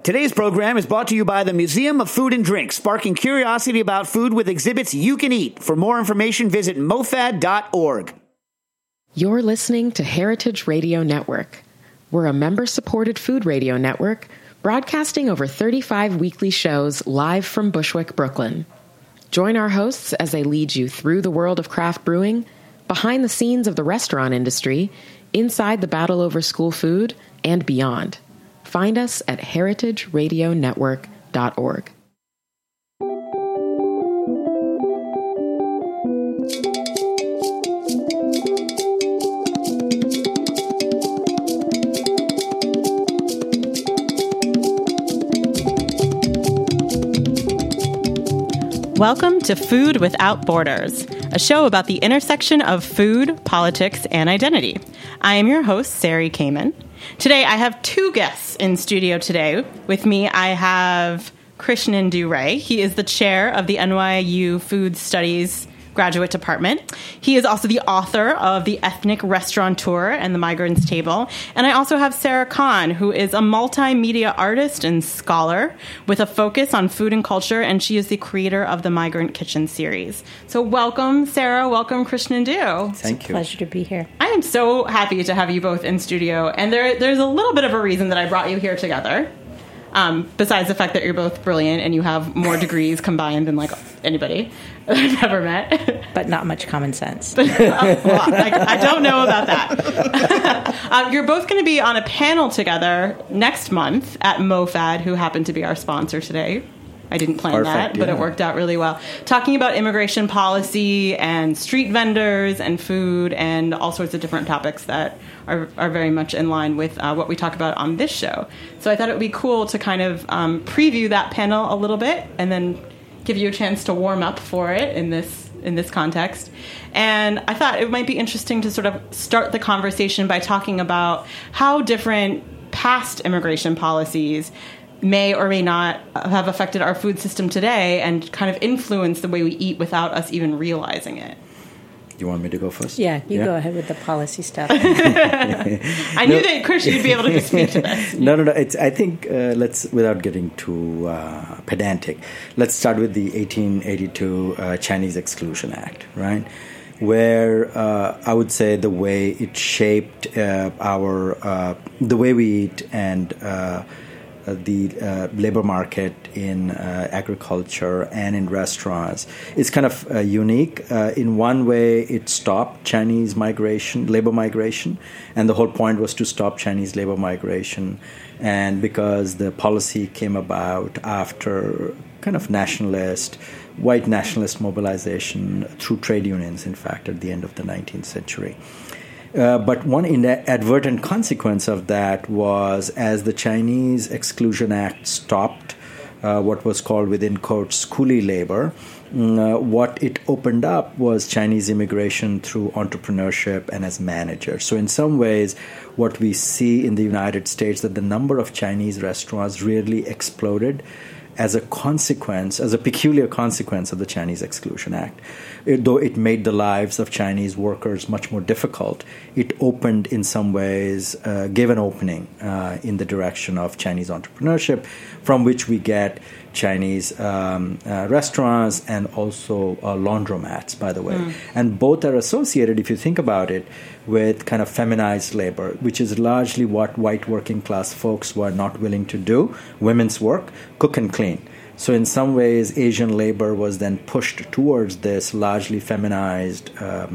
Today's program is brought to you by the Museum of Food and Drink, sparking curiosity about food with exhibits you can eat. For more information, visit mofad.org. You're listening to Heritage Radio Network. We're a member-supported food radio network broadcasting over 35 weekly shows live from Bushwick, Brooklyn. Join our hosts as they lead you through the world of craft brewing, behind the scenes of the restaurant industry, inside the battle over school food, and beyond. Find us at heritageradionetwork.org. Welcome to Food Without Borders, a show about the intersection of food, politics, and identity. I am your host, Sari Kamen. Today, I have two guests in studio today. With me, I have Krishnan Duray. He is the chair of the NYU Food Studies Graduate Department. He is also the author of The Ethnic Restaurateur and The Migrant's Table. And I also have Sarah Khan, who is a multimedia artist and scholar with a focus on food and culture, and she is the creator of the Migrant Kitchen series. So welcome, Sarah. Welcome, Krishnan Du. Thank you. It's a pleasure to be here. I am so happy to have you both in studio, and there's a little bit of a reason that I brought you here together. Besides the fact that you're both brilliant and you have more degrees combined than like anybody that I've ever met. But not much common sense. I don't know about that. You're both going to be on a panel together next month at MoFad, who happened to be our sponsor today. I didn't plan that, but it worked out really well. Talking about immigration policy and street vendors and food and all sorts of different topics that are very much in line with what we talk about on this show. So I thought it would be cool to kind of preview that panel a little bit and then give you a chance to warm up for it in this context. And I thought it might be interesting to sort of start the conversation by talking about how different past immigration policies may or may not have affected our food system today and kind of influence the way we eat without us even realizing it. You want me to go first? Yeah, you go ahead with the policy stuff. I knew that, Chris, you'd be able to speak to this. No. I think let's, without getting too pedantic, let's start with the 1882 Chinese Exclusion Act, right? Where I would say the way it shaped the way we eat and the labor market in agriculture and in restaurants is kind of unique. In one way, it stopped Chinese labor migration, and the whole point was to stop Chinese labor migration. And because the policy came about after kind of white nationalist mobilization through trade unions, in fact, at the end of the 19th century. But one inadvertent consequence of that was, as the Chinese Exclusion Act stopped what was called, within quotes, coolie labor, what it opened up was Chinese immigration through entrepreneurship and as managers. So in some ways, what we see in the United States, that the number of Chinese restaurants really exploded as a peculiar consequence of the Chinese Exclusion Act. Though it made the lives of Chinese workers much more difficult, it opened, in some ways, gave an opening in the direction of Chinese entrepreneurship, from which we get Chinese restaurants and also laundromats, by the way. And both are associated, if you think about it, with kind of feminized labor, which is largely what white working class folks were not willing to do, women's work, cook and clean. So in some ways, Asian labor was then pushed towards this largely feminized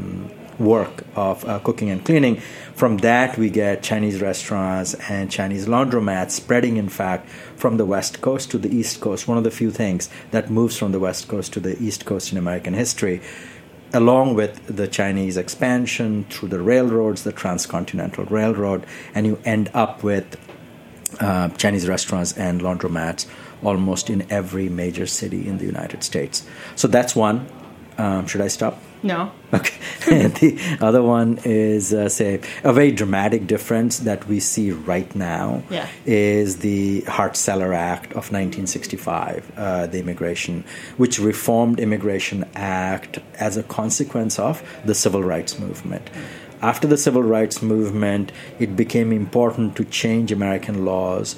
work of cooking and cleaning. From that, we get Chinese restaurants and Chinese laundromats spreading, in fact, from the West Coast to the East Coast. One of the few things that moves from the West Coast to the East Coast in American history, along with the Chinese expansion through the railroads, the Transcontinental Railroad, and you end up with Chinese restaurants and laundromats almost in every major city in the United States. So that's one. Should I stop? No. Okay. The other one is, say, a very dramatic difference that we see right now is the Hart-Celler Act of 1965, the immigration, which reformed Immigration Act as a consequence of the Civil Rights Movement. after the Civil Rights Movement, it became important to change American laws,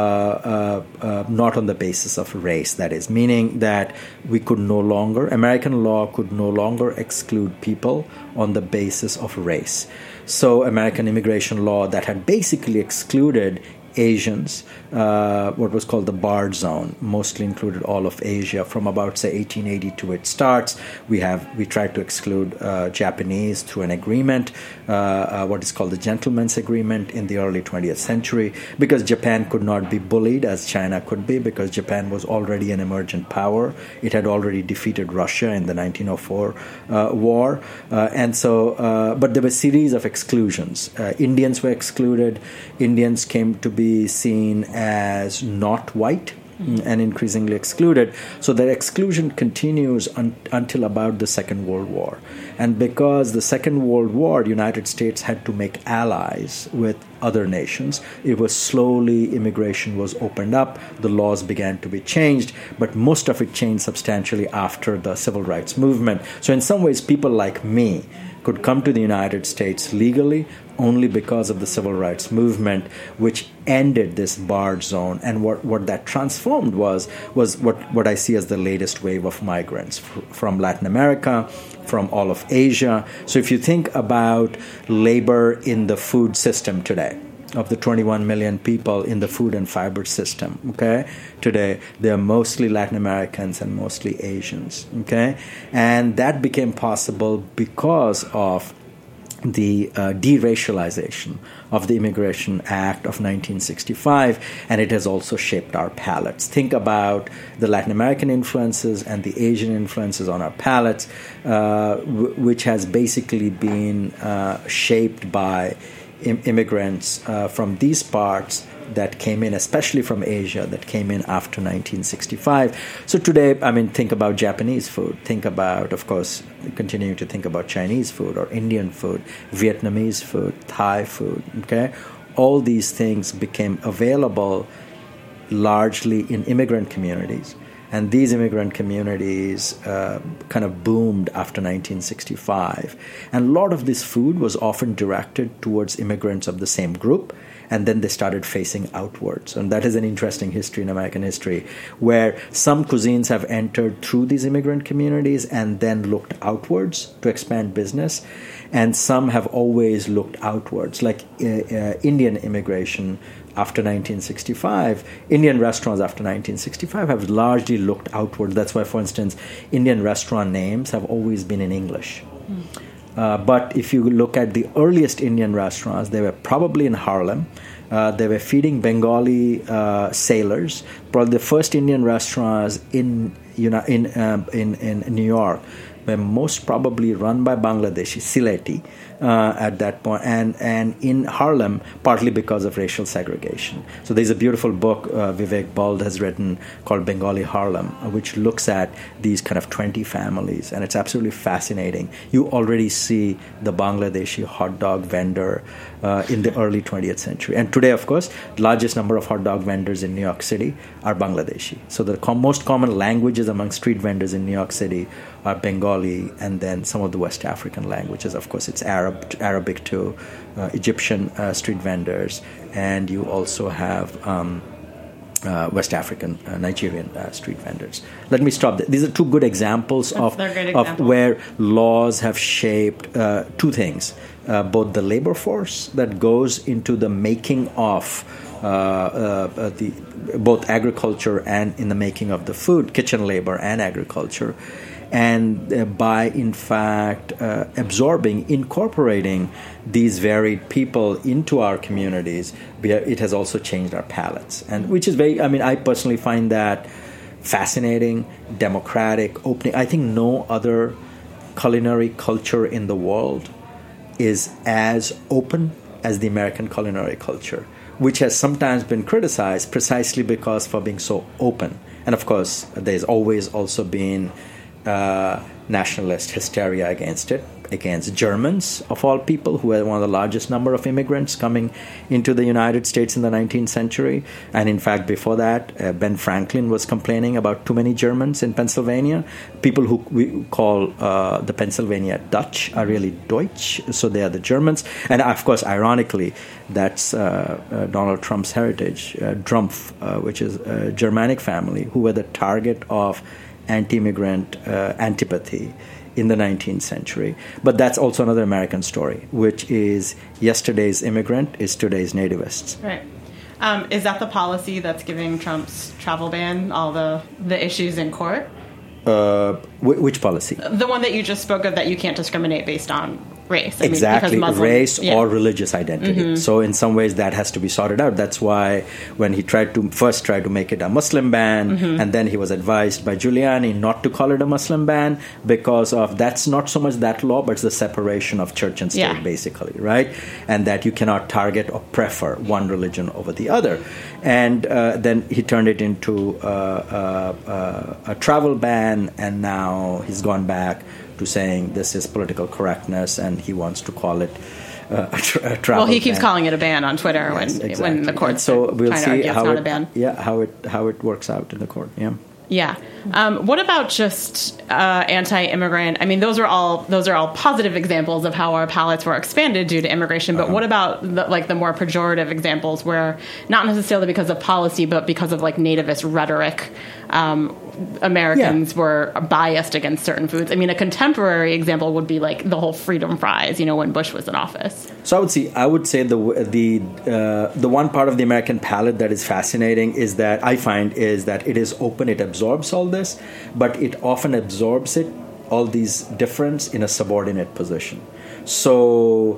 not on the basis of race, that is, meaning that American law could no longer exclude people on the basis of race. So American immigration law that had basically excluded Asians, what was called the barred zone, mostly included all of Asia. From about, say, 1882 it starts. We tried to exclude Japanese through an agreement, what is called the Gentleman's Agreement in the early 20th century, because Japan could not be bullied as China could be, because Japan was already an emergent power. It had already defeated Russia in the 1904 war. But there were a series of exclusions. Indians were excluded. Indians came to be seen as not white and increasingly excluded. So their exclusion continues until about the Second World War. And because the Second World War, the United States had to make allies with other nations, immigration was opened up, the laws began to be changed, but most of it changed substantially after the Civil Rights Movement. So in some ways, people like me could come to the United States legally only because of the Civil Rights Movement, which ended this barred zone. And what that transformed was what I see as the latest wave of migrants from Latin America, from all of Asia. So if you think about labor in the food system today, of the 21 million people in the food and fiber system, okay? Today, they're mostly Latin Americans and mostly Asians, okay? And that became possible because of the deracialization of the Immigration Act of 1965, and it has also shaped our palates. Think about the Latin American influences and the Asian influences on our palates, which has basically been shaped by immigrants from these parts that came in, especially from Asia, that came in after 1965. So today, think about Japanese food. Think about, of course, continuing to think about Chinese food or Indian food, Vietnamese food, Thai food, okay? All these things became available largely in immigrant communities. And these immigrant communities kind of boomed after 1965. And a lot of this food was often directed towards immigrants of the same group, and then they started facing outwards. And that is an interesting history in American history, where some cuisines have entered through these immigrant communities and then looked outwards to expand business, and some have always looked outwards, like Indian immigration. After 1965, Indian restaurants after 1965 have largely looked outward. That's why, for instance, Indian restaurant names have always been in English. But if you look at the earliest Indian restaurants, they were probably in Harlem. They were feeding Bengali sailors. Probably the first Indian restaurants in New York were most probably run by Bangladeshi, Sylheti, at that point, and in Harlem, partly because of racial segregation. So there's a beautiful book Vivek Bald has written called Bengali Harlem, which looks at these kind of 20 families, and it's absolutely fascinating. You already see the Bangladeshi hot dog vendor in the early 20th century. And today, of course, the largest number of hot dog vendors in New York City are Bangladeshi. So the most common languages among street vendors in New York City are Bengali, and then some of the West African languages. Of course, it's Arabic too, Egyptian street vendors, and you also have West African, Nigerian street vendors. Let me stop there. These are two good examples of where laws have shaped two things, both the labor force that goes into the making of both agriculture and in the making of the food, kitchen labor and agriculture, and by, in fact, incorporating these varied people into our communities, it has also changed our palates. And which is I personally find that fascinating, democratic, opening. I think no other culinary culture in the world is as open as the American culinary culture, which has sometimes been criticized precisely because for being so open. And of course, there's always also been nationalist hysteria against it, against Germans, of all people, who had one of the largest number of immigrants coming into the United States in the 19th century. And in fact, before that, Ben Franklin was complaining about too many Germans in Pennsylvania. People who we call the Pennsylvania Dutch are really Deutsch, so they are the Germans. And of course, ironically, that's Donald Trump's heritage, Drumpf, which is a Germanic family, who were the target of anti-immigrant antipathy in the 19th century. But that's also another American story, which is yesterday's immigrant is today's nativists. Right. Is that the policy that's giving Trump's travel ban all the issues in court? Which policy? The one that you just spoke of, that you can't discriminate based on race. Exactly, race or religious identity. So in some ways that has to be sorted out. That's why when he tried to make it a Muslim ban, and then he was advised by Giuliani not to call it a Muslim ban, because of that's not so much that law, but it's the separation of church and state, basically, right? And that you cannot target or prefer one religion over the other. And then he turned it into a travel ban, and now he's gone back to saying this is political correctness, and he wants to call it a travel. Well, he keeps ban. calling it a ban on Twitter when the court's so we'll trying see to argue it's not a ban. How it works out in the court. Yeah. What about just anti-immigrant? I mean, those are all positive examples of how our palettes were expanded due to immigration. But what about the more pejorative examples, where not necessarily because of policy, but because of nativist rhetoric, Americans were biased against certain foods? I mean, a contemporary example would be the whole freedom fries, when Bush was in office. So I would say the one part of the American palate that is fascinating is that it is open, it absorbs all this, but it often absorbs all these difference in a subordinate position. So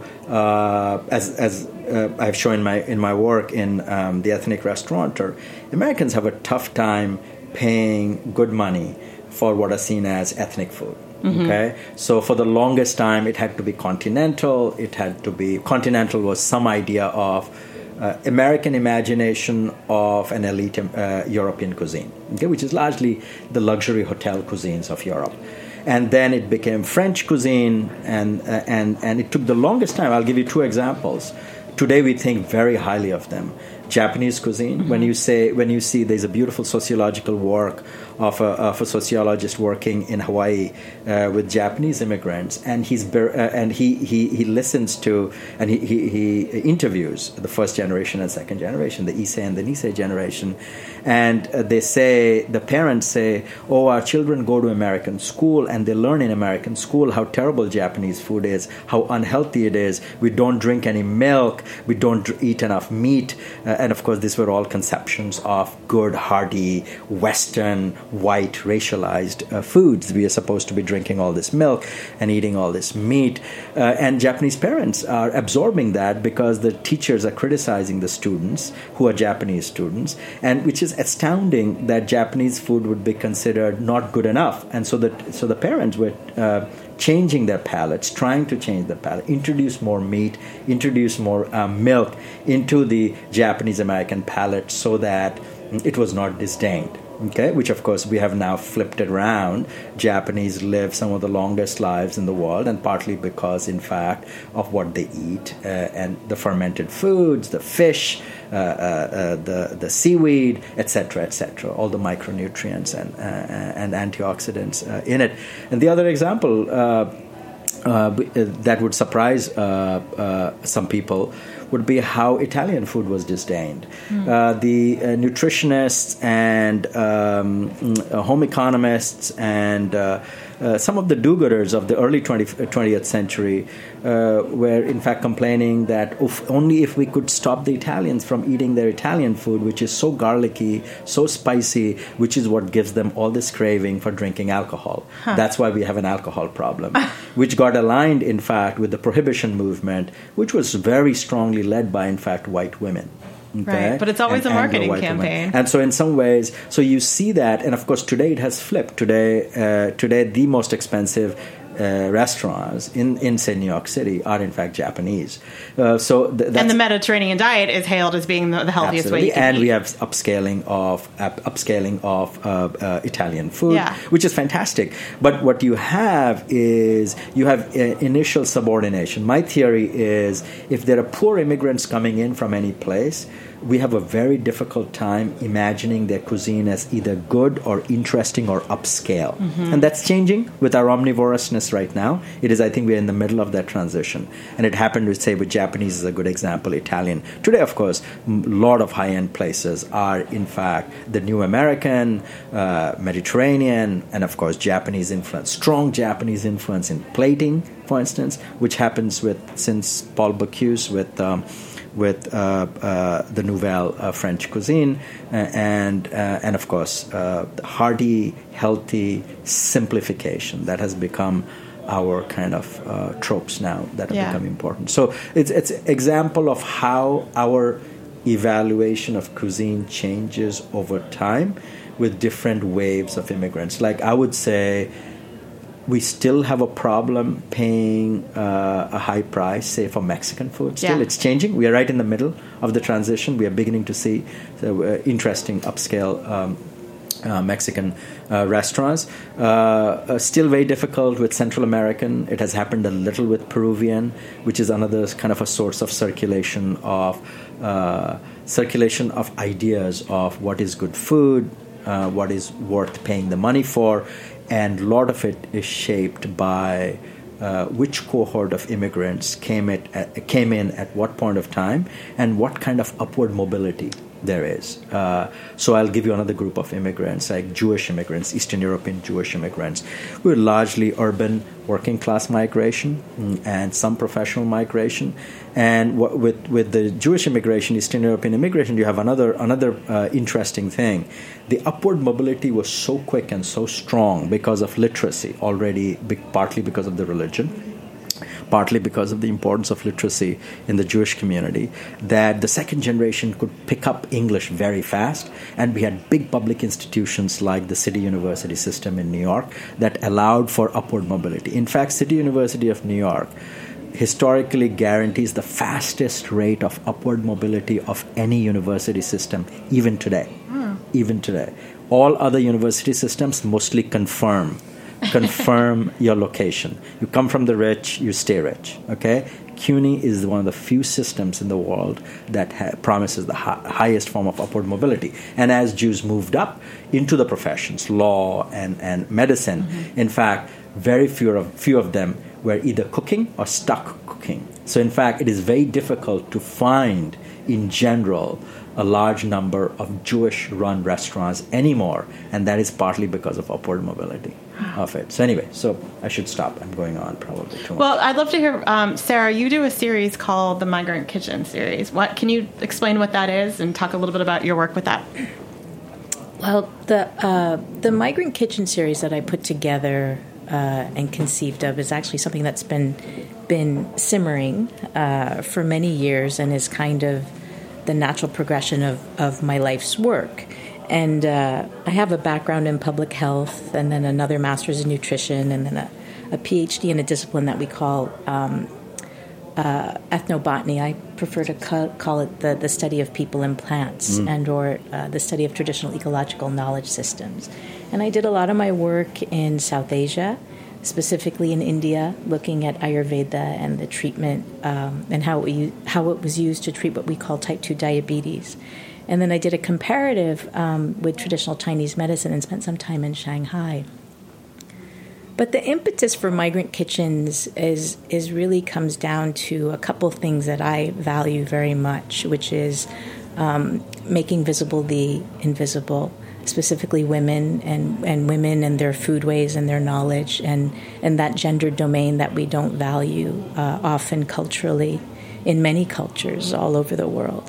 as I've shown in my work in The Ethnic Restaurateur, Americans have a tough time paying good money for what are seen as ethnic food. Okay, so for the longest time, it had to be continental. Continental was some idea of American imagination of an elite European cuisine, which is largely the luxury hotel cuisines of Europe. And then it became French cuisine, and it took the longest time. I'll give you two examples. Today we think very highly of them. Japanese cuisine. When you see there's a beautiful sociological work of a sociologist working in Hawaii with Japanese immigrants, and he listens to and he interviews the first generation and second generation, the Issei and the Nisei generation, and the parents say, "Oh, our children go to American school and they learn in American school how terrible Japanese food is, how unhealthy it is. We don't drink any milk, we don't eat enough meat." And of course, these were all conceptions of good, hearty, Western, white, racialized foods. We are supposed to be drinking all this milk and eating all this meat. And Japanese parents are absorbing that because the teachers are criticizing the students who are Japanese students, and which is astounding that Japanese food would be considered not good enough. And so the parents were changing their palates, trying to change their palate, introduce more meat, introduce more milk into the Japanese-American palate so that it was not disdained. Okay, which of course we have now flipped it around. Japanese live some of the longest lives in the world, and partly because, in fact, of what they eat and the fermented foods, the fish, the seaweed, etc., all the micronutrients and antioxidants in it. And the other example that would surprise some people would be how Italian food was disdained. The nutritionists and home economists and some of the do-gooders of the early 20th century were in fact complaining that only if we could stop the Italians from eating their Italian food, which is so garlicky, so spicy, which is what gives them all this craving for drinking alcohol. That's why we have an alcohol problem, which got aligned, in fact, with the prohibition movement, which was very strongly led by, in fact, white women. Okay? Right, but it's always a marketing campaign. And so in some ways, so you see that, and of course today it has flipped. Today the most expensive restaurants in say New York City are in fact Japanese. And the Mediterranean diet is hailed as being the healthiest way you can eat. We have upscaling of Italian food, which is fantastic. But what you have is initial subordination. My theory is if there are poor immigrants coming in from any place, we have a very difficult time imagining their cuisine as either good or interesting or upscale. Mm-hmm. And that's changing with our omnivorousness right now. I think we're in the middle of that transition. And it happened to say with Japanese is a good example, Italian. Today, of course, a lot of high-end places are, in fact, the new American, Mediterranean, and of course, Japanese influence. Strong Japanese influence in plating, for instance, which happens since Paul Bocuse with the Nouvelle French cuisine, and of course, hearty, healthy simplification that has become our kind of tropes now that have become important. So it's an example of how our evaluation of cuisine changes over time with different waves of immigrants. Like I would say, we still have a problem paying a high price, say, for Mexican food. Still, it's changing. We are right in the middle of the transition. We are beginning to see interesting upscale Mexican restaurants. Still very difficult with Central American. It has happened a little with Peruvian, which is another kind of a source of circulation of ideas of what is good food, what is worth paying the money for. And a lot of it is shaped by which cohort of immigrants came in at what point of time and what kind of upward mobility there is. So I'll give you another group of immigrants, like Jewish immigrants, Eastern European Jewish immigrants, who are largely urban working class migration and some professional migration. And with the Jewish immigration, Eastern European immigration, you have another interesting thing. The upward mobility was so quick and so strong because of literacy already, partly because of the religion, partly because of the importance of literacy in the Jewish community, that the second generation could pick up English very fast. And we had big public institutions like the City University system in New York that allowed for upward mobility. In fact, City University of New York historically guarantees the fastest rate of upward mobility of any university system, even today. Even today. All other university systems mostly confirm your location. You come from the rich, you stay rich. Okay? CUNY is one of the few systems in the world that promises the highest form of upward mobility. And as Jews moved up into the professions, law and medicine, in fact, very few of them were either cooking or stuck cooking. So in fact, it is very difficult to find, in general, a large number of Jewish-run restaurants anymore, and that is partly because of upward mobility of it. So anyway, I should stop. I'm going on probably too much. Well, I'd love to hear, Sarah, you do a series called the Migrant Kitchen series. Can you explain what that is and talk a little bit about your work with that? Well, the Migrant Kitchen series that I put together and conceived of is actually something that's been simmering for many years and is kind of the natural progression of my life's work. And I have a background in public health and then another master's in nutrition and then a PhD in a discipline that we call ethnobotany. I prefer to call it the study of people and plants and or the study of traditional ecological knowledge systems. And I did a lot of my work in South Asia, specifically in India, looking at Ayurveda and the treatment and how it was used to treat what we call type 2 diabetes. And then I did a comparative with traditional Chinese medicine and spent some time in Shanghai. But the impetus for Migrant Kitchens is really comes down to a couple of things that I value very much, which is making visible the invisible, specifically women and women and their foodways and their knowledge and that gendered domain that we don't value often culturally in many cultures all over the world.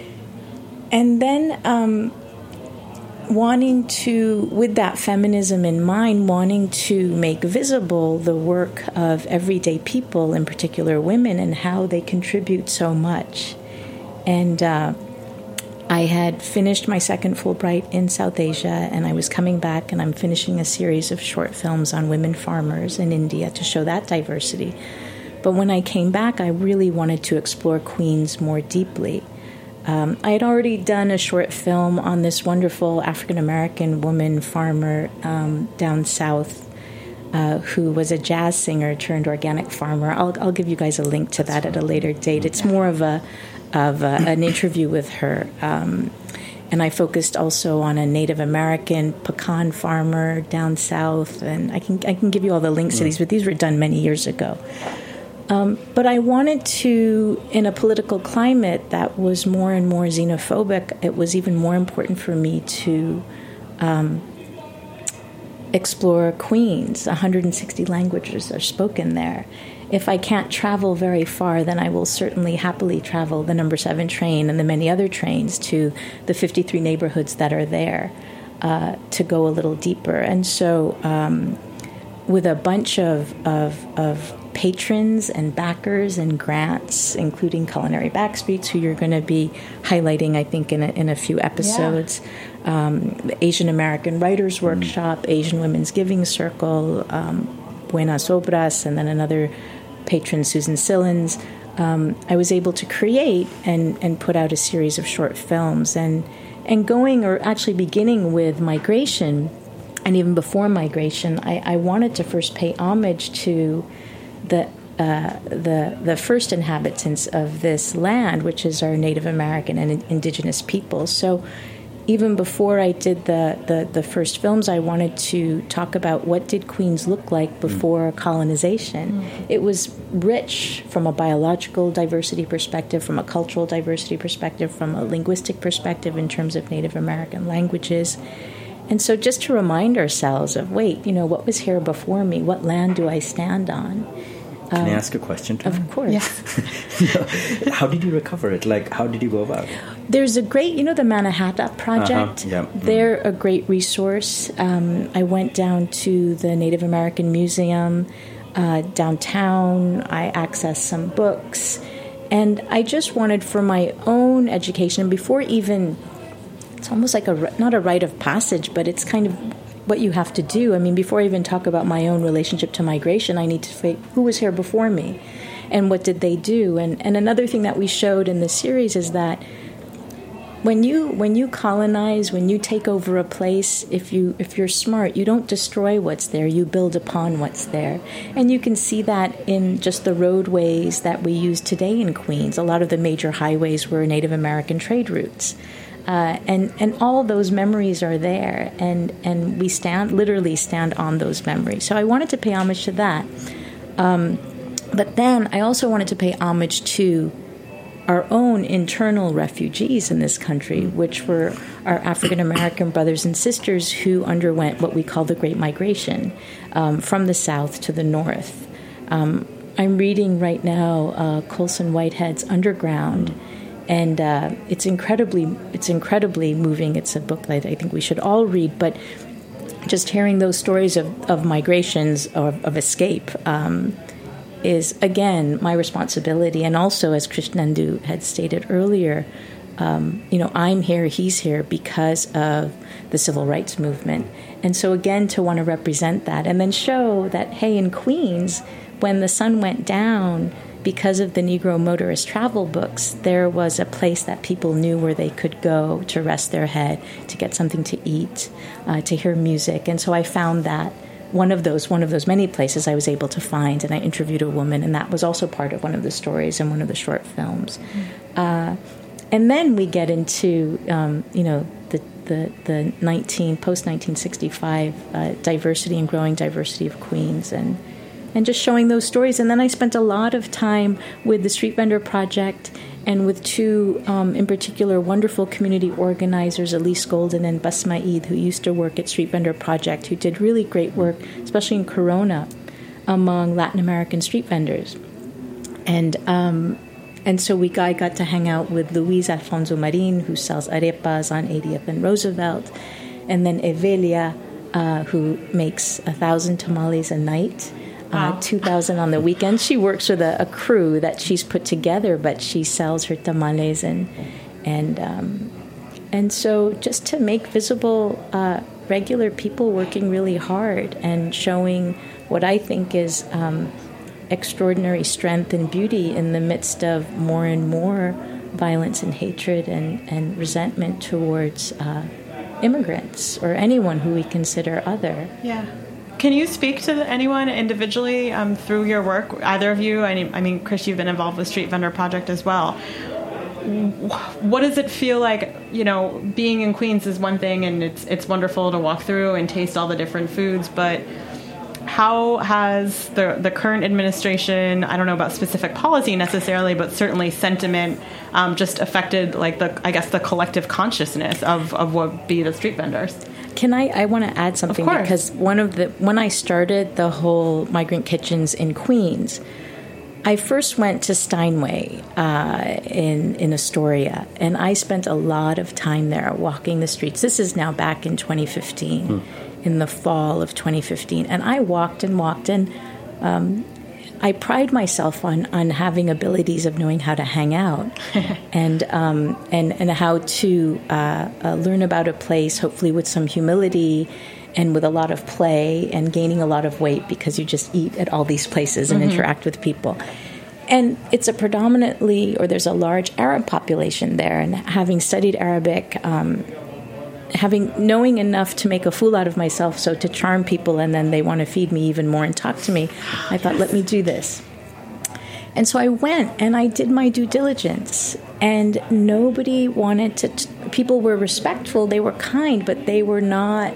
And then wanting to, with that feminism in mind, wanting to make visible the work of everyday people, in particular women, and how they contribute so much. And I had finished my second Fulbright in South Asia, and I was coming back, and I'm finishing a series of short films on women farmers in India to show that diversity. But when I came back, I really wanted to explore Queens more deeply. I had already done a short film on this wonderful African-American woman farmer down south who was a jazz singer turned organic farmer. I'll give you guys a link to that at a later date. It's more of an interview with her. And I focused also on a Native American pecan farmer down south. And I can give you all the links to these, but these were done many years ago. But I wanted to, in a political climate that was more and more xenophobic, it was even more important for me to explore Queens. 160 languages are spoken there. If I can't travel very far, then I will certainly happily travel the number 7 train and the many other trains to the 53 neighborhoods that are there to go a little deeper. And so with a bunch of patrons and backers and grants, including Culinary Backstreets, who you're going to be highlighting, I think, in a few episodes. The Asian American Writers Workshop, Asian Women's Giving Circle, Buenas Obras, and then another patron, Susan Sillins. I was able to create and put out a series of short films. And going, or actually beginning with migration, and even before migration, I wanted to first pay homage to the first inhabitants of this land, which is our Native American and indigenous people. So even before I did the first films, I wanted to talk about what did Queens look like before colonization. It was rich from a biological diversity perspective, from a cultural diversity perspective, from a linguistic perspective in terms of Native American languages. And so just to remind ourselves of, wait, what was here before me? What land do I stand on? Can I ask a question, Tom? Of course. Yeah. How did you recover it? How did you go about it? There's a great, the Mannahatta Project. Yeah. They're a great resource. I went down to the Native American Museum downtown. I accessed some books. And I just wanted, for my own education, before even, it's almost like not a rite of passage, but it's kind of what you have to do. I mean, before I even talk about my own relationship to migration, I need to say, who was here before me? And what did they do? And another thing that we showed in the series is that when you colonize, when you take over a place, if you're smart, you don't destroy what's there, you build upon what's there. And you can see that in just the roadways that we use today in Queens. A lot of the major highways were Native American trade routes. And all those memories are there, and we literally stand on those memories. So I wanted to pay homage to that. But then I also wanted to pay homage to our own internal refugees in this country, which were our African-American brothers and sisters who underwent what we call the Great Migration from the south to the north. I'm reading right now Colson Whitehead's Underground, and it's incredibly moving. It's a book that I think we should all read. But just hearing those stories of migrations or of escape is, again, my responsibility. And also, as Krishnendu had stated earlier, I'm here, he's here because of the civil rights movement. And so, again, to want to represent that and then show that, hey, in Queens, when the sun went down, because of the Negro motorist travel books, there was a place that people knew where they could go to rest their head, to get something to eat, to hear music. And so I found that one of those many places I was able to find, and I interviewed a woman, and that was also part of one of the stories in one of the short films. And then we get into, the post-1965 diversity and growing diversity of Queens, and just showing those stories. And then I spent a lot of time with the Street Vendor Project and with two, in particular, wonderful community organizers, Elise Golden and Basma Eid, who used to work at Street Vendor Project, who did really great work, especially in Corona, among Latin American street vendors. And so I got to hang out with Luis Alfonso Marin, who sells arepas on 80th and Roosevelt, and then Evelia, who makes 1,000 tamales a night. 2,000 on the weekend. She works with a crew that she's put together, but she sells her tamales and And so just to make visible regular people working really hard and showing what I think is extraordinary strength and beauty in the midst of more and more violence and hatred and resentment towards immigrants or anyone who we consider other. Yeah. Can you speak to anyone individually through your work, either of you? I mean, Chris, you've been involved with Street Vendor Project as well. What does it feel like, you know, being in Queens is one thing, and it's wonderful to walk through and taste all the different foods, but how has the current administration, I don't know about specific policy necessarily, but certainly sentiment, just affected the collective consciousness of what would be the street vendors? I want to add something, because when I started the whole migrant kitchens in Queens, I first went to Steinway in Astoria, and I spent a lot of time there walking the streets. This is now back in 2015, in the fall of 2015. And I walked and walked, and I pride myself on having abilities of knowing how to hang out and how to learn about a place, hopefully with some humility and with a lot of play and gaining a lot of weight, because you just eat at all these places and interact with people. And it's there's a large Arab population there. And having studied Arabic, knowing enough to make a fool out of myself, so to charm people, and then they want to feed me even more and talk to me, I thought, let me do this. And so I went and I did my due diligence, and nobody wanted to. People were respectful, they were kind, but they were not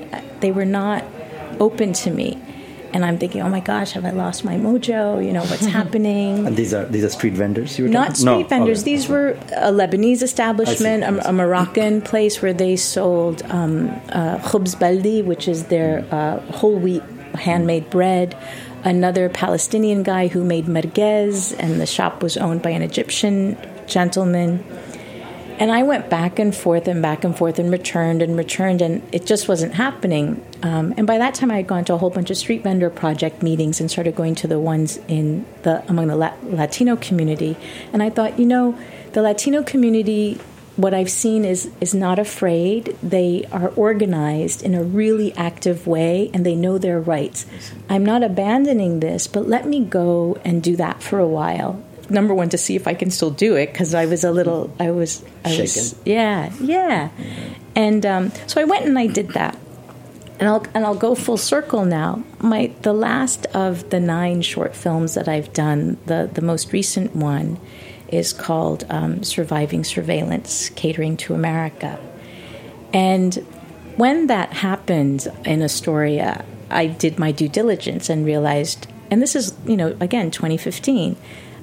open to me. And I'm thinking, oh my gosh, have I lost my mojo? You know, what's happening? And these are street vendors you were Not talking? Street vendors. Okay. These were a Lebanese establishment, a Moroccan place where they sold khubz baldi, which is their whole wheat handmade bread. Another Palestinian guy who made merguez, and the shop was owned by an Egyptian gentleman. And I went back and forth and returned, and it just wasn't happening. And by that time, I had gone to a whole bunch of Street Vendor Project meetings and started going to the ones among the Latino community. And I thought, the Latino community, what I've seen is not afraid. They are organized in a really active way, and they know their rights. I'm not abandoning this, but let me go and do that for a while. Number one, to see if I can still do it, because I was shaken. Yeah. And so I went and I did that. And I'll go full circle now. The last of the 9 short films that I've done, the most recent one is called Surviving Surveillance, Catering to America. And when that happened in Astoria, I did my due diligence and realized, and this is, again, 2015,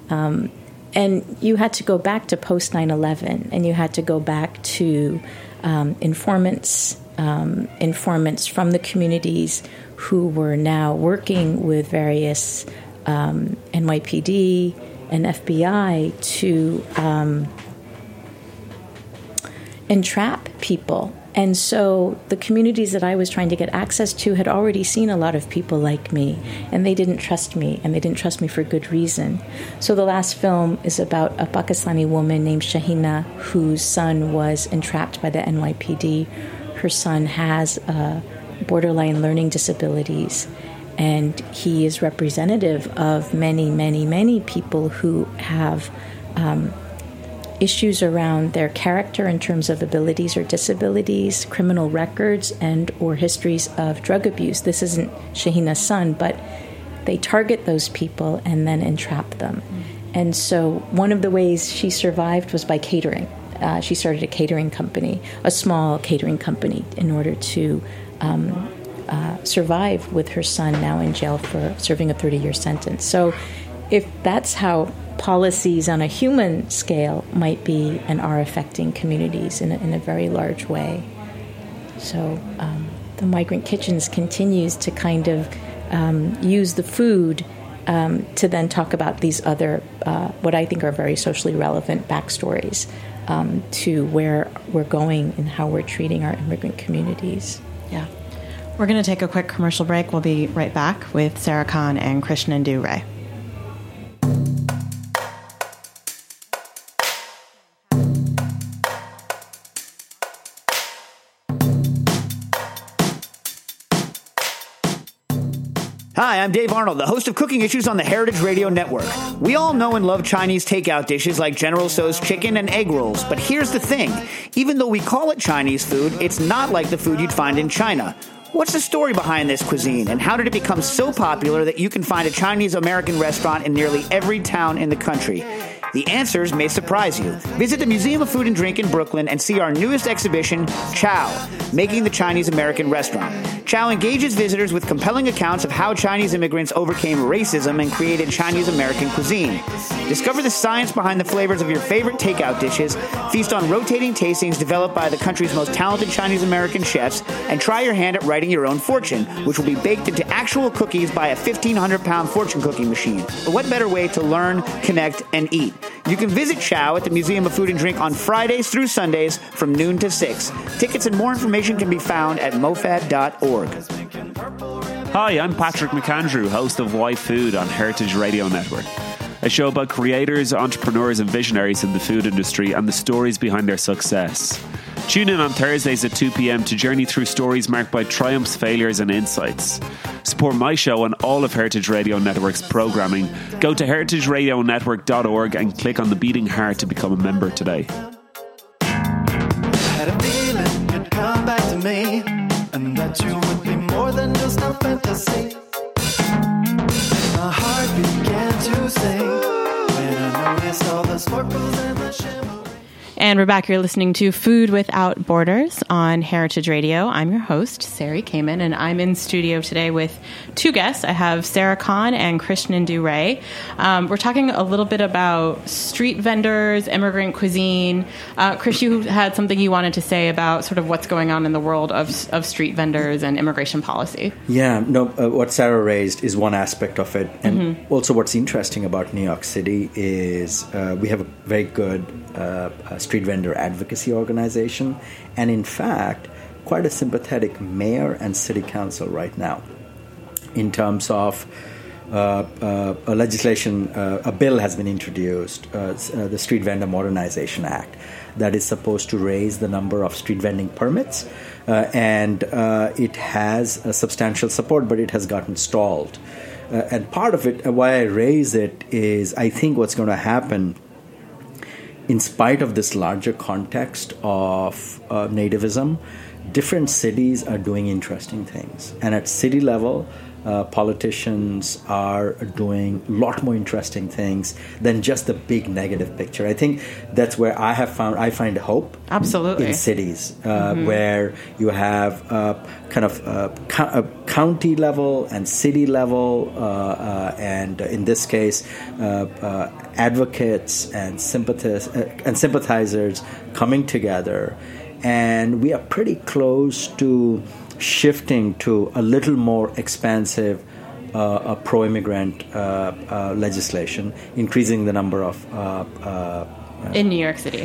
and you had to go back to post 9/11, and you had to go back to informants from the communities who were now working with various NYPD and FBI to entrap people. And so the communities that I was trying to get access to had already seen a lot of people like me, and they didn't trust me, and they didn't trust me for good reason. So the last film is about a Pakistani woman named Shahina, whose son was entrapped by the NYPD. Her son has borderline learning disabilities, and he is representative of many, many, many people who have issues around their character in terms of abilities or disabilities, criminal records, and or histories of drug abuse. This isn't Shahina's son, but they target those people and then entrap them. And so one of the ways she survived was by catering. She started a catering company, a small catering company, in order to survive with her son now in jail for serving a 30-year sentence. So if that's how policies on a human scale might be and are affecting communities in a very large way. So the Migrant Kitchens continues to kind of use the food to then talk about these other, what I think are very socially relevant backstories to where we're going and how we're treating our immigrant communities. Yeah. We're going to take a quick commercial break. We'll be right back with Sarah Khan and Krishnendu Ray. Hi, I'm Dave Arnold, the host of Cooking Issues on the Heritage Radio Network. We all know and love Chinese takeout dishes like General Tso's chicken and egg rolls, but here's the thing. Even though we call it Chinese food, it's not like the food you'd find in China. What's the story behind this cuisine, and how did it become so popular that you can find a Chinese-American restaurant in nearly every town in the country? The answers may surprise you. Visit the Museum of Food and Drink in Brooklyn and see our newest exhibition, Chow, Making the Chinese-American Restaurant. Chow engages visitors with compelling accounts of how Chinese immigrants overcame racism and created Chinese-American cuisine. Discover the science behind the flavors of your favorite takeout dishes, feast on rotating tastings developed by the country's most talented Chinese-American chefs, and try your hand at writing your own fortune, which will be baked into actual cookies by a 1,500-pound fortune cooking machine. But what better way to learn, connect, and eat? You can visit Chow at the Museum of Food and Drink on Fridays through Sundays from noon to 6. Tickets and more information can be found at mofad.org. Hi, I'm Patrick McAndrew, host of Why Food on Heritage Radio Network, a show about creators, entrepreneurs and visionaries in the food industry and the stories behind their success. Tune in on Thursdays at 2 p.m. to journey through stories marked by triumphs, failures and insights. Support my show and all of Heritage Radio Network's programming. Go to heritageradionetwork.org and click on the beating heart to become a member today. Had a feeling you'd come back to me, and that you would be more than just a fantasy. My heart began to sing when I noticed all the sparkles and the shimmer. And we're back. You're listening to Food Without Borders on Heritage Radio. I'm your host, Sari Kamen, and I'm in studio today with two guests. I have Sarah Khan and Krishnendu Ray. We're talking a little bit about street vendors, immigrant cuisine. Krish, you had something you wanted to say about sort of what's going on in the world of street vendors and immigration policy. Yeah, no, what Sarah raised is one aspect of it. And also what's interesting about New York City is we have a very good street vendor advocacy organization, and in fact quite a sympathetic mayor and city council right now in terms of a legislation. A bill has been introduced, the Street Vendor Modernization Act, that is supposed to raise the number of street vending permits, and it has a substantial support, but it has gotten stalled. And part of it, why I raise it, is I think what's going to happen, in spite of this larger context of nativism, different cities are doing interesting things. And at city level, politicians are doing a lot more interesting things than just the big negative picture. I think that's where I find hope. Absolutely. In cities where you have kind of county level and city level, and in this case, advocates and sympathizers coming together, and we are pretty close to shifting to a little more expansive pro-immigrant legislation, increasing the number of in New York City.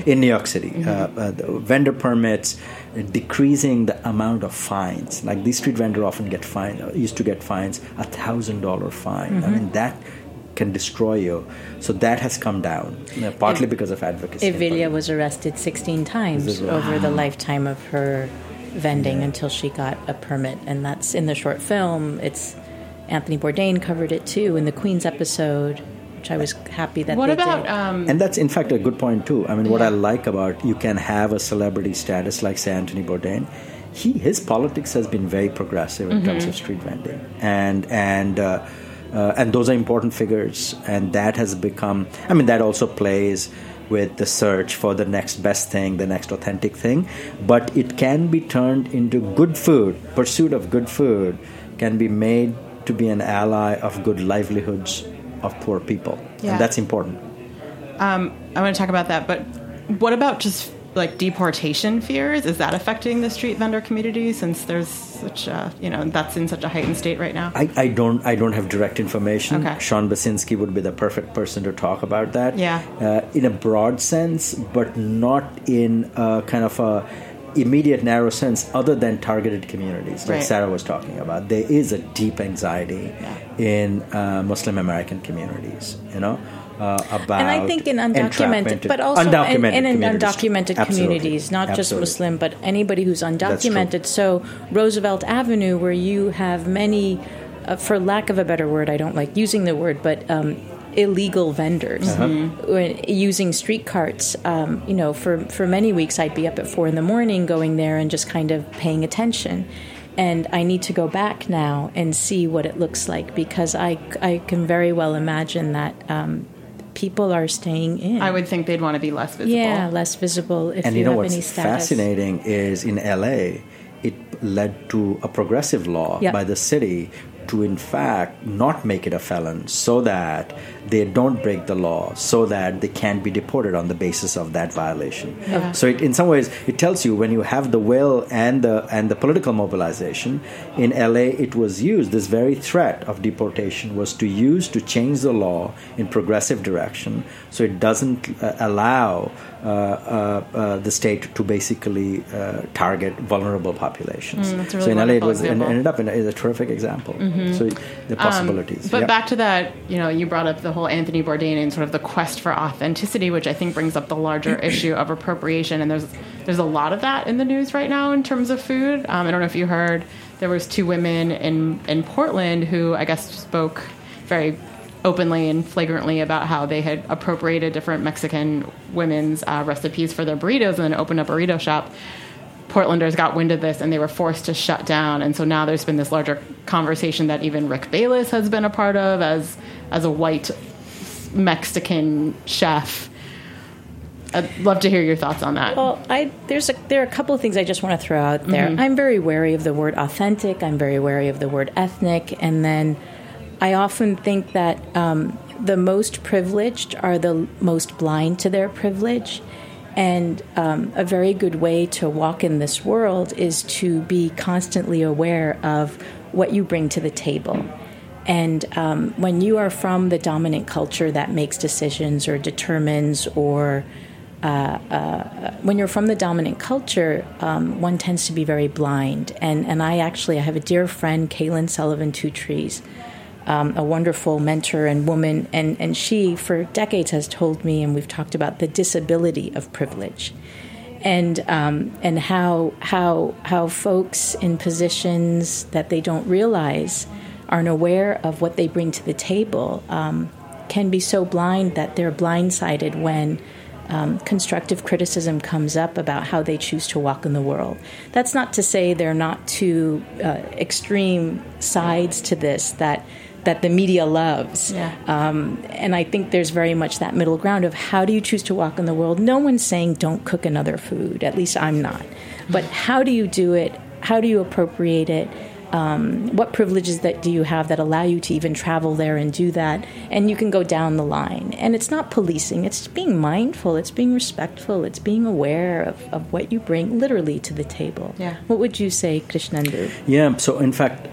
The vendor permits, decreasing the amount of fines. Like these street vendors often used to get fines, $1,000 fine. I mean, that can destroy you. So that has come down, partly because of advocacy. Evelia was arrested 16 times over the lifetime of her vending until she got a permit, and that's in the short film. It's Anthony Bourdain covered it too in the Queens episode, which I was happy that what they about did. And that's in fact a good point too. I mean, what I like about, you can have a celebrity status like, say, Anthony Bourdain. His politics has been very progressive in terms of street vending, and those are important figures, and that has become, I mean, that also plays with the search for the next best thing, the next authentic thing, but it can be turned into good food. Pursuit of good food can be made to be an ally of good livelihoods of poor people, and that's important. I want to talk about that, but what about just like deportation fears? Is that affecting the street vendor community, since there's such a, that's in such a heightened state right now? I don't have direct information. Okay. Sean Basinski would be the perfect person to talk about that. Yeah. In a broad sense, but not in a kind of a immediate narrow sense, other than targeted communities like Sarah was talking about. There is a deep anxiety in Muslim American communities, about, and I think in undocumented, but also in undocumented communities, not just Muslim, but anybody who's undocumented. So Roosevelt Avenue, where you have many for lack of a better word, I don't like using the word, but illegal vendors using street carts. For many weeks I'd be up at 4 a.m. going there and just kind of paying attention. And I need to go back now and see what it looks like, because I can very well imagine that people are staying in. I would think they'd want to be less visible. Yeah, less visible if and you have what's any status. Fascinating is in LA, it led to a progressive law by the city to, in fact, not make it a felon so that they don't break the law, so that they can't be deported on the basis of that violation. Yeah. So in some ways, it tells you when you have the will and the political mobilization, in LA it was used, this very threat of deportation was used to change the law in progressive direction, so it doesn't allow the state to basically target vulnerable populations. That's a really so in LA it was ended up in a terrific example. So the possibilities. But back to that, you brought up the whole Anthony Bourdain and sort of the quest for authenticity, which I think brings up the larger issue of appropriation. And there's a lot of that in the news right now in terms of food. I don't know if you heard, there was 2 women in Portland who I guess spoke very openly and flagrantly about how they had appropriated different Mexican women's recipes for their burritos and then opened a burrito shop. Portlanders got wind of this and they were forced to shut down. And so now there's been this larger conversation that even Rick Bayless has been a part of as a white Mexican chef. I'd love to hear your thoughts on that. Well, there are a couple of things I just want to throw out there. I'm very wary of the word authentic. I'm very wary of the word ethnic. And then I often think that the most privileged are the most blind to their privilege. And a very good way to walk in this world is to be constantly aware of what you bring to the table. And when you are from the dominant culture that makes decisions or determines, or when you're from the dominant culture, one tends to be very blind. And I have a dear friend, Kaylin Sullivan Two Trees, a wonderful mentor and woman, and she, for decades, has told me, and we've talked about the disability of privilege, and how folks in positions that they don't realize aren't aware of what they bring to the table can be so blind that they're blindsided when constructive criticism comes up about how they choose to walk in the world. That's not to say there are not 2 extreme sides to this that the media loves. Yeah. And I think there's very much that middle ground of how do you choose to walk in the world? No one's saying don't cook another food. At least I'm not. But how do you do it? How do you appropriate it? What privileges do you have that allow you to even travel there and do that? And you can go down the line. And it's not policing. It's being mindful. It's being respectful. It's being aware of what you bring literally to the table. Yeah. What would you say, Krishnendu? Yeah, so in fact,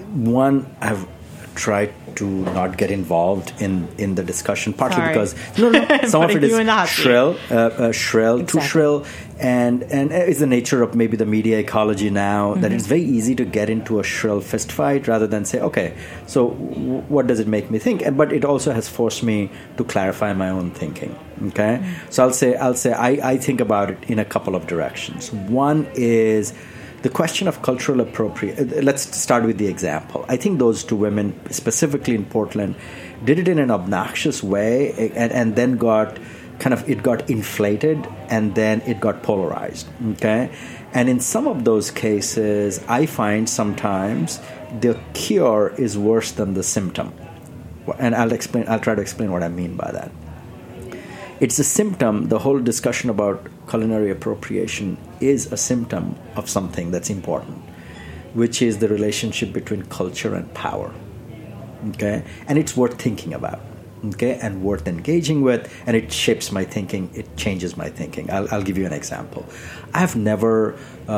I've tried to not get involved in the discussion, partly because some of it is shrill, Exactly. too shrill, and it's the nature of maybe the media ecology now that it's very easy to get into a shrill fist fight rather than say, okay, so what does it make me think? But it also has forced me to clarify my own thinking. Okay, so I'll say I think about it in a couple of directions. One is the question of cultural appropriation. Let's start with the example. I think those 2 women, specifically in Portland, did it in an obnoxious way, and then it got inflated, and then it got polarized. Okay, and in some of those cases, I find sometimes the cure is worse than the symptom, and I'll try to explain what I mean by that. It's a symptom. The whole discussion about culinary appropriation is a symptom of something that's important, which is the relationship between culture and power. Okay? And it's worth thinking about. Okay? And worth engaging with, and it shapes my thinking. It changes my thinking. I'll give you an example. I've never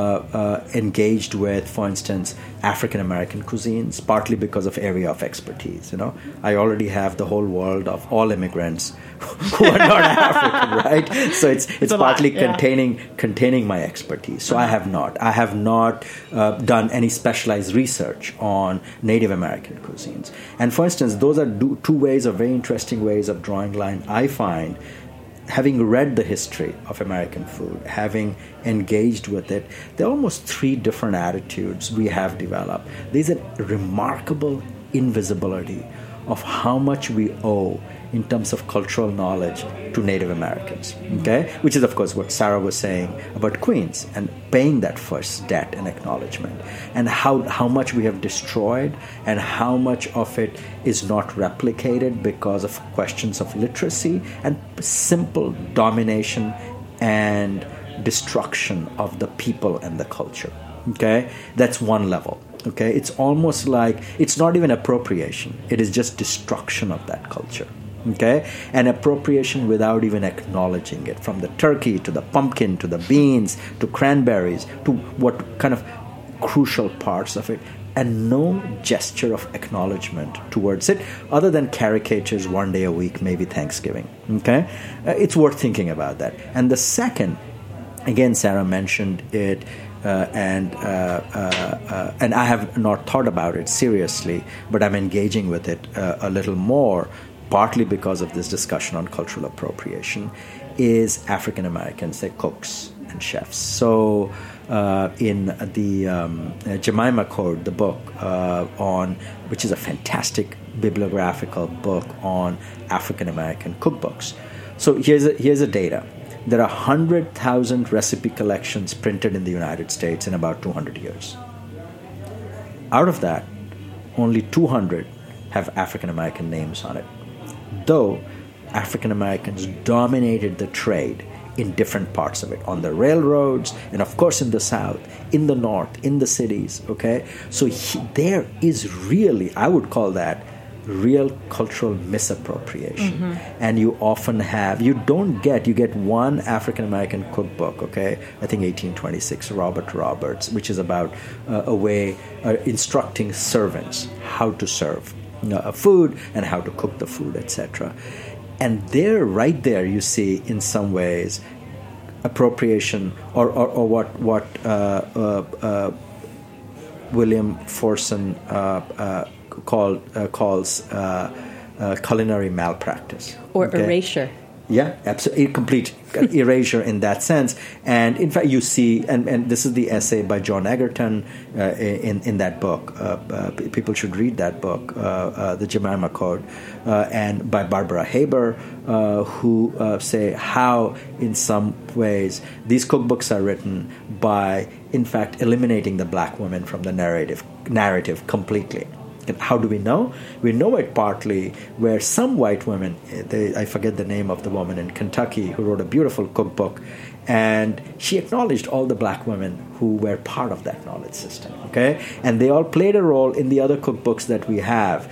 engaged with, for instance, African American cuisines, partly because of area of expertise. I already have the whole world of all immigrants who are not African, right? So it's partly containing my expertise. So I have not done any specialized research on Native American cuisines. And for instance, those are 2 ways, of very interesting ways of drawing line. I find, having read the history of American food, having engaged with it, there are almost 3 different attitudes we have developed. There's a remarkable invisibility of how much we owe in terms of cultural knowledge to Native Americans, okay? Which is, of course, what Sarah was saying about Queens and paying that first debt and acknowledgement, and how much we have destroyed and how much of it is not replicated because of questions of literacy and simple domination and destruction of the people and the culture, okay? That's one level. Okay, it's almost like it's not even appropriation. It is just destruction of that culture. Okay, and appropriation without even acknowledging it, from the turkey to the pumpkin to the beans to cranberries to what kind of crucial parts of it, and no gesture of acknowledgement towards it other than caricatures one day a week, maybe Thanksgiving. Okay, it's worth thinking about that. And the second, again, Sarah mentioned it. And I have not thought about it seriously, but I'm engaging with it a little more, partly because of this discussion on cultural appropriation, is African Americans, they're cooks and chefs. So in the Jemima Code, the book which is a fantastic bibliographical book on African American cookbooks. So here's a data. There are 100,000 recipe collections printed in the United States in about 200 years. Out of that, only 200 have African American names on it, though African Americans dominated the trade in different parts of it, on the railroads, and of course in the South, in the North, in the cities, okay? So there is really, I would call that, real cultural misappropriation. And you often you get one African American cookbook, okay, I think 1826, Robert Roberts, which is about a way instructing servants how to serve food and how to cook the food, etc. And right there you see in some ways appropriation or what William Forson calls culinary malpractice. Or erasure. Yeah, absolutely. Complete erasure in that sense. And in fact, you see, and this is the essay by John Egerton in that book. People should read that book, The Jemima Code, and by Barbara Haber, who say how, in some ways, these cookbooks are written by, in fact, eliminating the black woman from the narrative completely. And how do we know? We know it partly where some white women, I forget the name of the woman in Kentucky who wrote a beautiful cookbook, and she acknowledged all the black women who were part of that knowledge system, okay? And they all played a role in the other cookbooks that we have,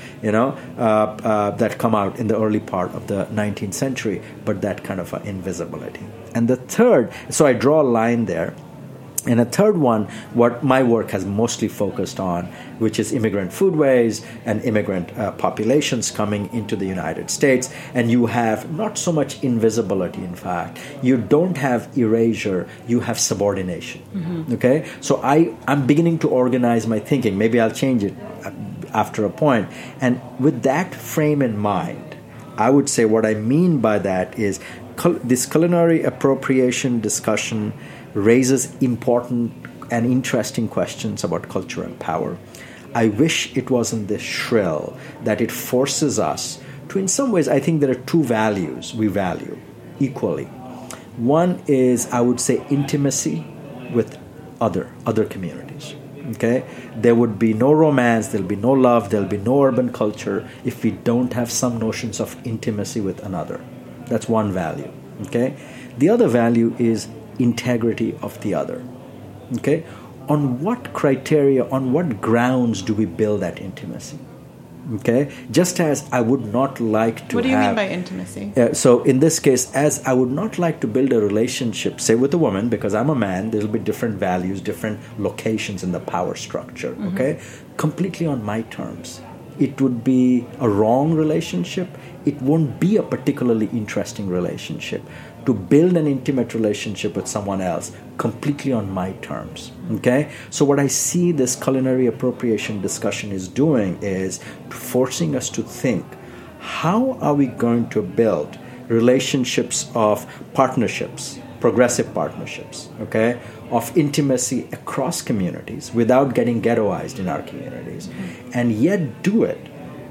that come out in the early part of the 19th century, but that kind of invisibility. And the third, so I draw a line there. And a third one, what my work has mostly focused on, which is immigrant foodways and immigrant populations coming into the United States. And you have not so much invisibility, in fact. You don't have erasure, you have subordination. Okay? So I'm beginning to organize my thinking. Maybe I'll change it after a point. And with that frame in mind, I would say what I mean by that is this culinary appropriation discussion raises important and interesting questions about culture and power. I wish it wasn't this shrill, that it forces us to, in some ways, I think there are two values we value equally. One is, I would say, intimacy with other communities. Okay? There would be no romance, there'll be no love, there'll be no urban culture if we don't have some notions of intimacy with another. That's one value. Okay? The other value is integrity of the other. Okay? On what criteria, on what grounds do we build that intimacy? Okay? Just as I would not like to What do you mean by intimacy? So in this case, as I would not like to build a relationship, say with a woman, because I'm a man, there'll be different values, different locations in the power structure, okay? Completely on my terms. It would be a wrong relationship. It won't be a particularly interesting relationship. To build an intimate relationship with someone else completely on my terms, okay? So what I see this culinary appropriation discussion is doing is forcing us to think, how are we going to build relationships of partnerships, progressive partnerships, okay, of intimacy across communities without getting ghettoized in our communities, and yet do it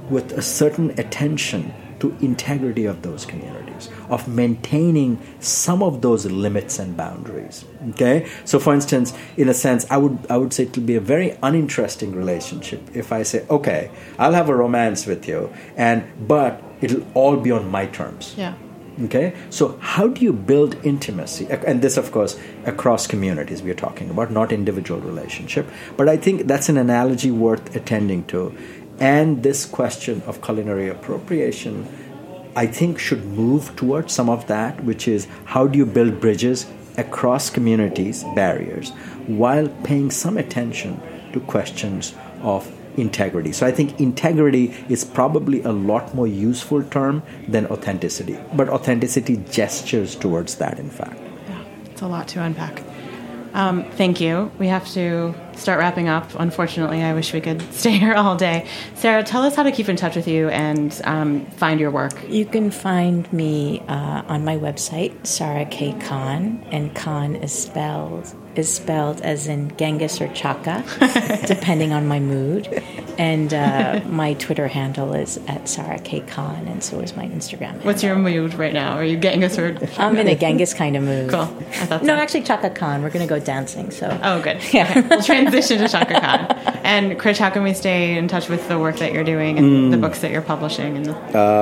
with a certain attention to integrity of those communities, of maintaining some of those limits and boundaries. Okay, so for instance, in a sense, I would say it will be a very uninteresting relationship if I say, okay, I'll have a romance with you, but it'll all be on my terms. Yeah. Okay, so how do you build intimacy? And this, of course, across communities we are talking about, not individual relationship. But I think that's an analogy worth attending to. And this question of culinary appropriation, I think, should move towards some of that, which is how do you build bridges across communities, barriers, while paying some attention to questions of integrity. So I think integrity is probably a lot more useful term than authenticity. But authenticity gestures towards that, in fact. Yeah, it's a lot to unpack. Thank you. We have to start wrapping up. Unfortunately, I wish we could stay here all day. Sarah, tell us how to keep in touch with you and find your work. You can find me on my website, Sarah K. Khan, and Khan is spelled as in Genghis or Chaka, depending on my mood. And my Twitter handle is at Sarah K. Khan, and so is my Instagram handle. What's your mood right now? Are you Genghis or Chaka? I'm in a Genghis kind of mood. Cool. I thought No, so. actually Chaka Khan. We're going to go dancing. So. Oh, good. Yeah. Okay. We'll transition to Chaka Khan. And Krish, how can we stay in touch with the work that you're doing and the books that you're publishing? And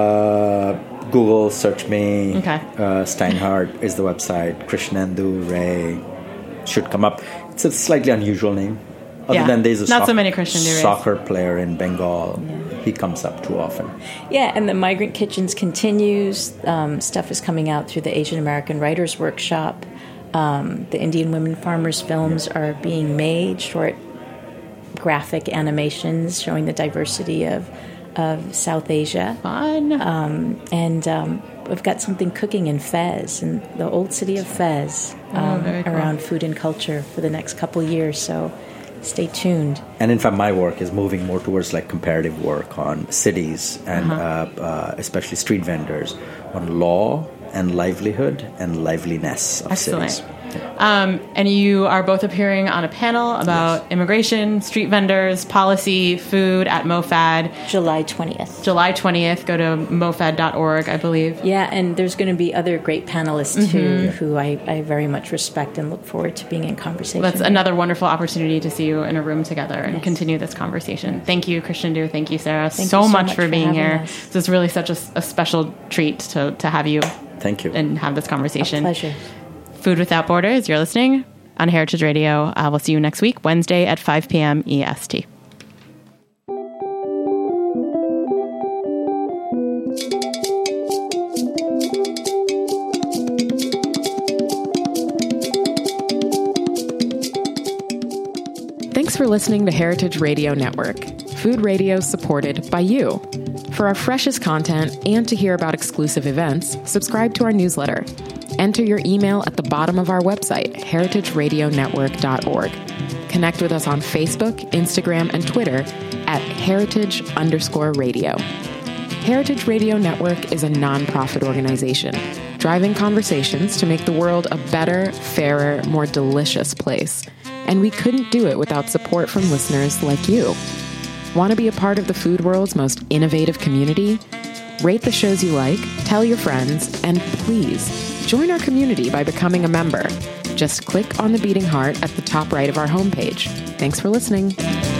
Google, search me. Okay. Steinhardt is the website. Krishnendu Ray should come up. It's a slightly unusual name. Other than there's a not so many Krishnendu Rays. Soccer player in Bengal. Yeah. He comes up too often. Yeah, and the Migrant Kitchens continues. Stuff is coming out through the Asian American Writers Workshop. The Indian Women Farmers films are being made, short graphic animations showing the diversity of South Asia. Fun. And we've got something cooking in Fez, in the old city of Fez, very cool. around food and culture for the next couple years. So stay tuned. And in fact, my work is moving more towards like comparative work on cities and especially street vendors on law and livelihood and liveliness of Excellent. cities. And you are both appearing on a panel about immigration, street vendors, policy, food at MoFad. July 20th. July 20th. Go to mofad.org, I believe. Yeah, and there's going to be other great panelists, too, who I very much respect and look forward to being in conversation. That's another wonderful opportunity to see you in a room together and continue this conversation. Thank you, Krishnendu. Thank you, Sarah, Thank so you much for being here. us. This is really such a special treat to have you. Thank you. And have this conversation. A pleasure. Food Without Borders, you're listening on Heritage Radio. We'll see you next week, Wednesday at 5 p.m. EST. Thanks for listening to Heritage Radio Network, food radio supported by you. For our freshest content and to hear about exclusive events, subscribe to our newsletter. Enter your email at the bottom of our website, heritageradionetwork.org. Connect with us on Facebook, Instagram, and Twitter at heritage_radio. Heritage Radio Network is a nonprofit organization, driving conversations to make the world a better, fairer, more delicious place. And we couldn't do it without support from listeners like you. Want to be a part of the food world's most innovative community? Rate the shows you like, tell your friends, and please join our community by becoming a member. Just click on the beating heart at the top right of our homepage. Thanks for listening.